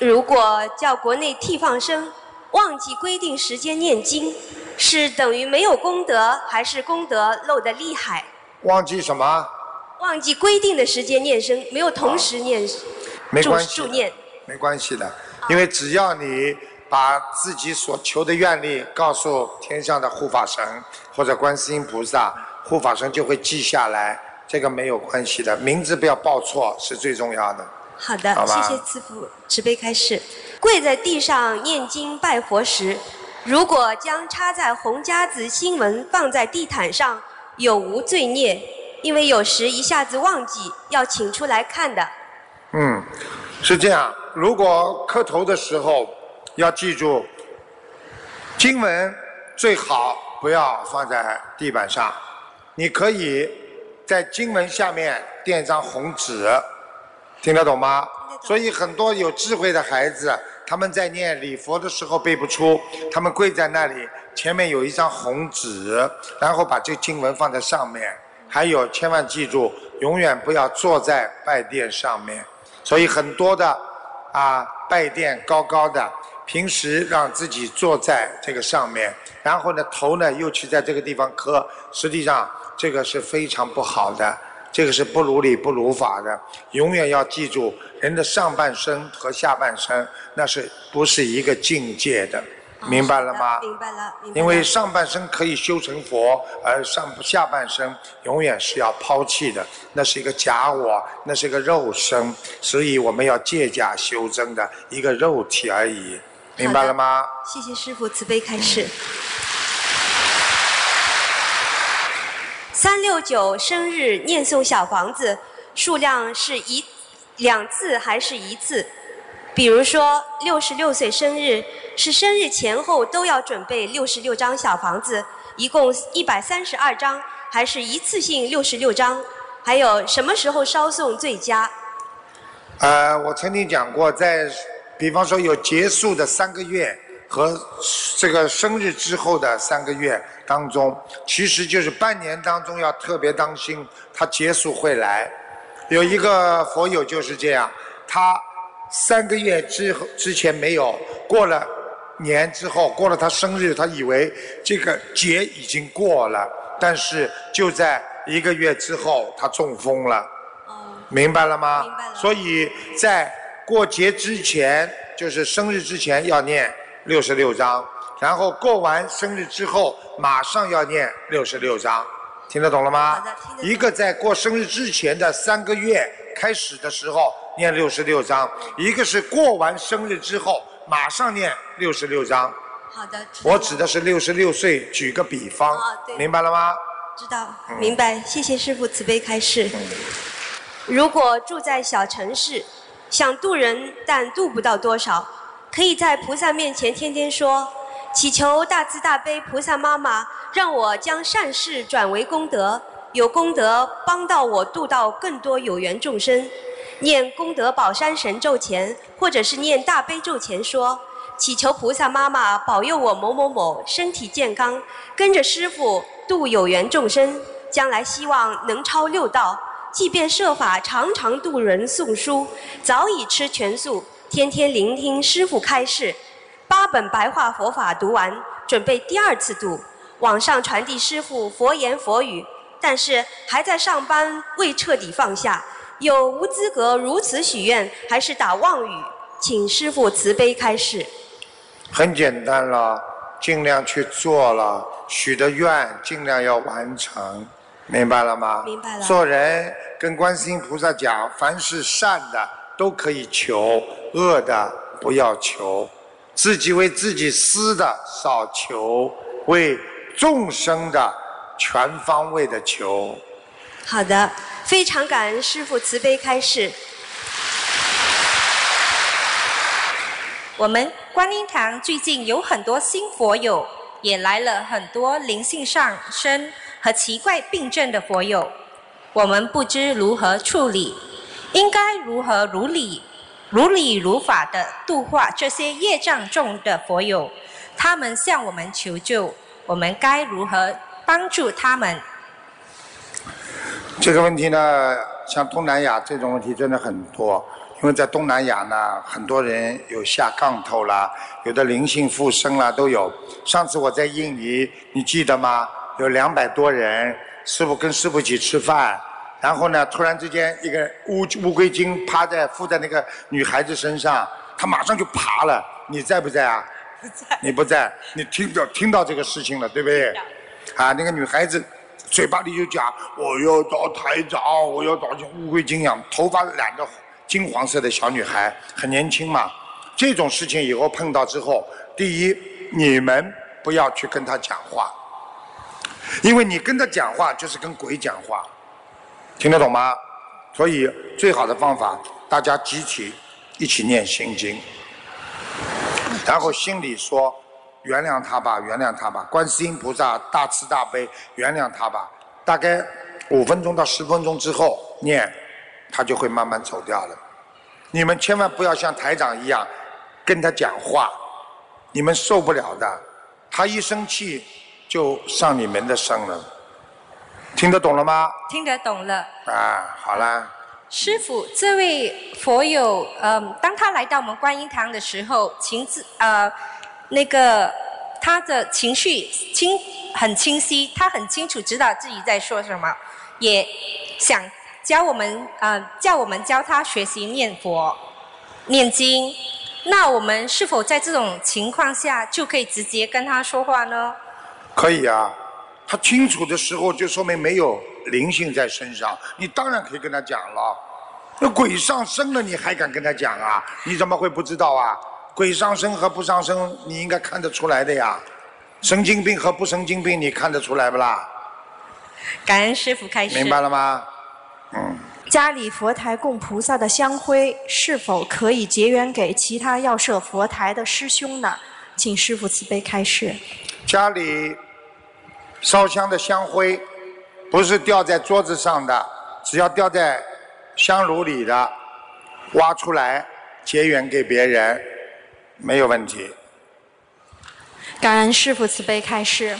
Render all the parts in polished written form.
如果叫国内替放生忘记规定时间念经，是等于没有功德，还是功德漏得厉害？ 忘记什么？ 忘记规定的时间念生，没有同时念， 没关系助念。 没关系的，因为只要你把自己所求的愿力告诉天上的护法神或者观世音菩萨，护法神就会记下来，这个没有关系的，名字不要报错是最重要的。 好的，谢谢慈父慈悲开示。跪在地上念经拜佛时，如果将插在红夹子经文放在地毯上，有无罪孽？因为有时一下子忘记，要请出来看的。 是这样，如果磕头的时候要记住，经文最好不要放在地板上，你可以在经文下面垫一张红纸，听得懂吗？所以很多有智慧的孩子，他们在念礼佛的时候背不出，他们跪在那里，前面有一张红纸，然后把这经文放在上面。还有，千万记住，永远不要坐在拜垫上面。所以很多的拜垫高高的，平时让自己坐在这个上面，然后呢头呢又去在这个地方磕，实际上这个是非常不好的，这个是不如理不如法的。永远要记住，人的上半身和下半身那是不是一个境界的，明白了吗？ 明白了。 因为上半身可以修成佛，而下半身永远是要抛弃的，那是一个假我，那是一个肉身，所以我们要借假修真的一个肉体而已，明白了吗？ 谢谢师父慈悲开示。369生日念诵小房子数量是2次还是1次？比如说66岁生日，是生日前后都要准备66张小房子，一共132张，还是一次性66张？还有什么时候烧送最佳？ 我曾经讲过，在比方说有结束的3个月和这个生日之后的3个月当中，其实就是半年当中要特别当心，它结束会来。有一个佛友就是这样，他3个月之前没有，过了年之后，过了他生日，他以为这个节已经过了，但是就在1个月之后，他中风了。明白了吗？ 明白了。 所以在过节之前，就是生日之前要念66章，然后过完生日之后，马上要念66章，听得懂了吗？ 好的，听得懂。 一个在过生日之前的3个月开始的时候念66章，一个是过完生日之后马上念66章。 好的， 我指的是66岁，举个比方， 对， 明白了吗？ 知道，明白，谢谢师父慈悲开示。如果住在小城市，想渡人但渡不到多少，可以在菩萨面前天天说，祈求大慈大悲菩萨妈妈让我将善事转为功德，有功德帮到我渡到更多有缘众生。念功德宝山神咒前，或者是念大悲咒前说，祈求菩萨妈妈保佑我某某某身体健康，跟着师父度有缘众生，将来希望能超6道，即便设法常常度人诵书，早已吃全素，天天聆听师父开示，8本白话佛法读完，准备第2次度，网上传递师父佛言佛语，但是还在上班，未彻底放下，有无资格如此许愿，还是打妄语？请师父慈悲开示。 很简单了，尽量去做了，许的愿尽量要完成，明白了吗？ 明白了。 做人跟观世音菩萨讲，凡是善的都可以求，恶的不要求，自己为自己私的少求，为众生的全方位的求。 好的，非常感恩师父慈悲开示。 我们观音堂最近有很多新佛友，也来了很多灵性上升和奇怪病症的佛友，我们不知如何处理，应该如何如理如法的度化这些业障重的佛友，他们向我们求救，我们该如何帮助他们？这个问题呢，像东南亚这种问题真的很多， 因为在东南亚呢，很多人有下杠头啦，有的灵性附身啦都有。上次我在印尼，你记得吗？有200多人，师父跟师父一起吃饭，然后呢，突然之间一个乌龟精附在那个女孩子身上，她马上就爬了。你在不在啊？ 不在。 你不在，你听到这个事情了，对不对？啊，那个女孩子嘴巴里就讲我要找台长，我要找乌龟精一样，头发染得金黄色的小女孩，很年轻嘛。这种事情以后碰到之后，第一，你们不要去跟她讲话，因为你跟她讲话就是跟鬼讲话，听得懂吗？所以最好的方法，大家集体一起念心经，然后心里说原谅他吧，原谅他吧，观世音菩萨大慈大悲，原谅他吧。大概5分钟到10分钟之后念，他就会慢慢走掉了。你们千万不要像台长一样跟他讲话，你们受不了的。他一生气就上你们的身了，听得懂了吗？ 听得懂了。 啊，好啦。 师父，这位佛友，当他来到我们观音堂的时候，他的情绪很清晰，他很清楚知道自己在说什么，也想教我们教他学习念佛、念经。那我们是否在这种情况下就可以直接跟他说话呢？ 可以啊，他清楚的时候就说明没有灵性在身上，你当然可以跟他讲了。那鬼上身了，你还敢跟他讲啊？你怎么会不知道啊？鬼上身和不上身，你应该看得出来的呀。神经病和不神经病，你看得出来不啦？ 感恩师父开示。 明白了吗？ 家里佛台供菩萨的香灰是否可以结缘给其他要设佛台的师兄呢？请师父慈悲开示。 家里烧香的香灰不是掉在桌子上的，只要掉在香炉里的，挖出来结缘给别人没有问题。 感恩师父慈悲开示。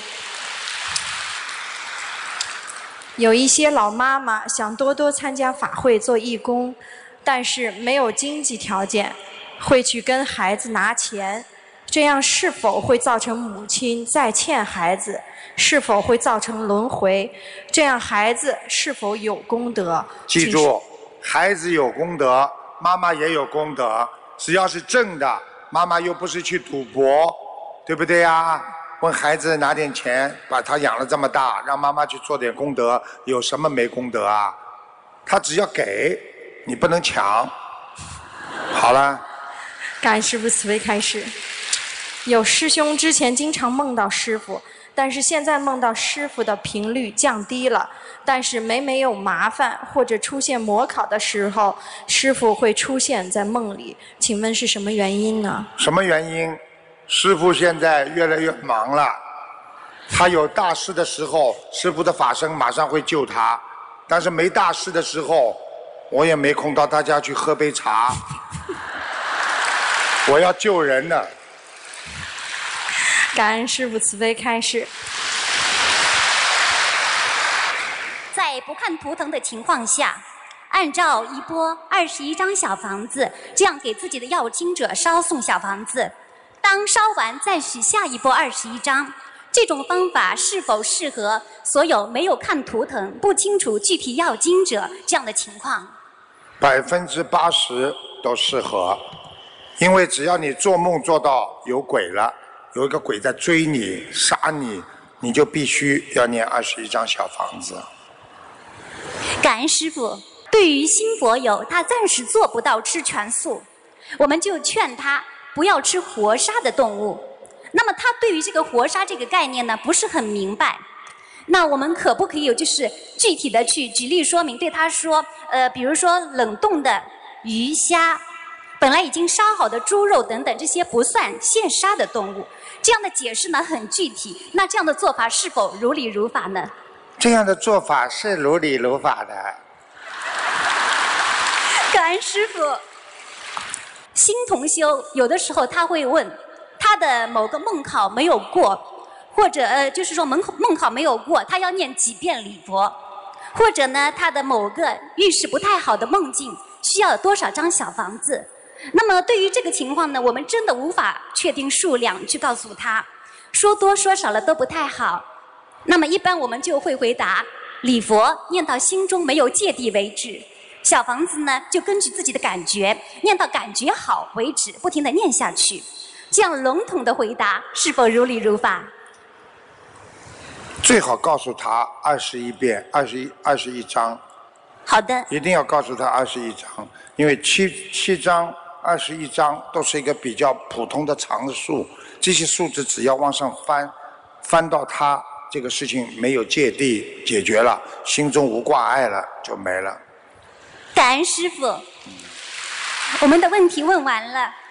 有一些老妈妈想多多参加法会做义工，但是没有经济条件，会去跟孩子拿钱，这样是否会造成母亲再欠孩子？是否会造成轮回？这样孩子是否有功德？ 记住，孩子有功德，妈妈也有功德，只要是正的，妈妈又不是去赌博，对不对呀？问孩子拿点钱，把他养了这么大，让妈妈去做点功德，有什么没功德啊？他只要给，你不能抢。好了。 感恩师父慈悲开示。有师兄之前经常梦到师父，但是现在梦到师父的频率降低了，但是每每有麻烦或者出现模考的时候，师父会出现在梦里，请问是什么原因呢？ 什么原因？师父现在越来越忙了，他有大事的时候，师父的法身马上会救他，但是没大事的时候，我也没空到他家去喝杯茶。我要救人呢。 感恩师父慈悲开示。 在不看图腾的情况下，按照一波21张小房子，这样给自己的要经者烧送小房子。当烧完再许下一波21张，这种方法是否适合所有没有看图腾、不清楚具体要经者这样的情况 ？80%都适合，因为只要你做梦做到有鬼了，有一个鬼在追你、杀你，你就必须要念21张小房子。 感恩师父。对于新佛友，他暂时做不到吃全素，我们就劝他不要吃活杀的动物。那么他对于这个活杀这个概念呢，不是很明白。那我们可不可以有就是具体的去举例说明，对他说，比如说冷冻的鱼虾，本来已经杀好的猪肉等等，这些不算现杀的动物。这样的解释呢很具体，那这样的做法是否如理如法呢？ 这样的做法是如理如法的。 感恩师父。新同修有的时候他会问，他的某个梦考没有过，或者就是说梦考没有过，他要念几遍礼佛，或者呢他的某个预示不太好的梦境需要多少张小房子。那么对于这个情况呢，我们真的无法确定数量去告诉他，说多说少了都不太好。那么一般我们就会回答，礼佛念到心中没有芥蒂为止，小房子呢就根据自己的感觉，念到感觉好为止，不停地念下去。这样笼统的回答是否如理如法？ 最好告诉他21遍，21章。 好的。 一定要告诉他21章，因为7章、21章都是一个比较普通的常数，这些数字只要往上翻到他这个事情没有芥蒂，解决了，心中无挂碍了，就没了。 感恩师父，我们的问题问完了。